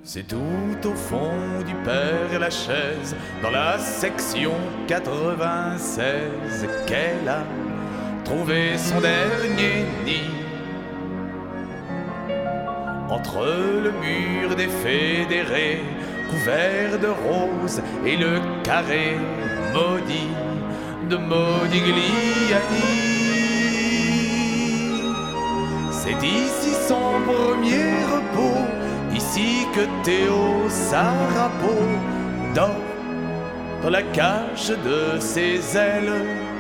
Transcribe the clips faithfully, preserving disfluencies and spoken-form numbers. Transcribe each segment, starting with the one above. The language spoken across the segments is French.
C'est tout au fond du Père Lachaise, dans la section quatre-vingt-seize, qu'elle a trouvé son dernier nid. Entre le mur des fédérés, couvert de roses, et le carré maudit de Modigliani. C'est ici son premier repos, ici que Théo Sarapo dort dans la cage de ses ailes.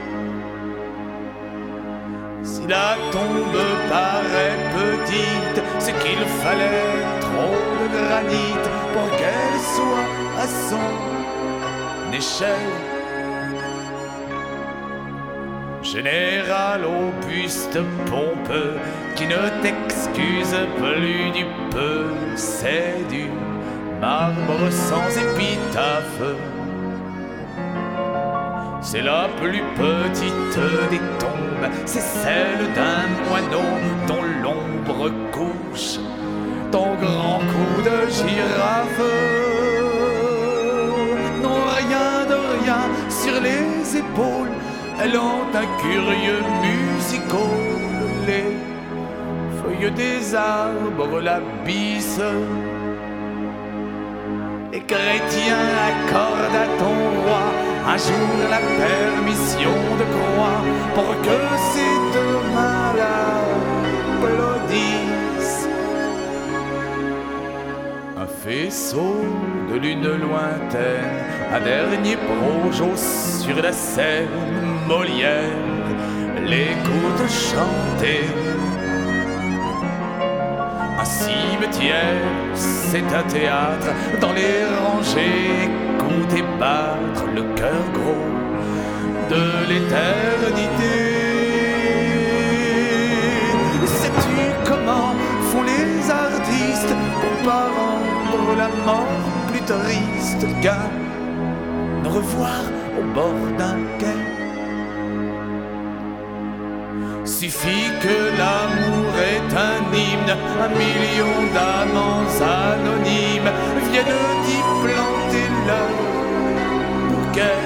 Si la tombe paraît petite, c'est qu'il fallait trop de granit pour qu'elle soit à son échelle. Général au buste pompeux, qui ne t'excuse plus du peu, c'est du marbre sans épitaphe. C'est la plus petite des tombes, c'est celle d'un moineau dont l'ombre couche ton grand cou de girafe. Non, rien de rien sur les épaules, elles ont un curieux musical. Les feuilles des arbres la bise. Et Chrétien accorde à ton roi un jour la permission de croire pour que ces deux mains l'applaudissent. Un faisceau de lune lointaine, un dernier projo sur la scène, Molière l'écoute chanter. Un cimetière, c'est un théâtre, dans les rangées, écoute et battre le cœur gros de l'éternité. Sais-tu comment font les artistes pour pas rendre la mort plus triste qu'un au revoir au bord d'un quai? Suffit que l'amour est un hymne, un million d'amants anonymes viennent d'y planter leur bouquet.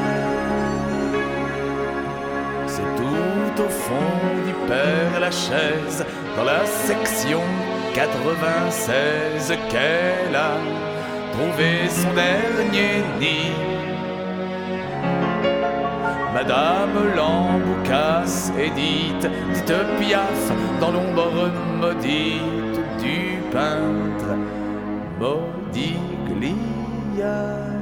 C'est tout au fond du Père Lachaise, dans la section quatre-vingt-seize, qu'elle a trouvé son dernier nid. Madame Lamboucasse Édith, dite Piaf, dans l'ombre maudite du peintre Modigliani.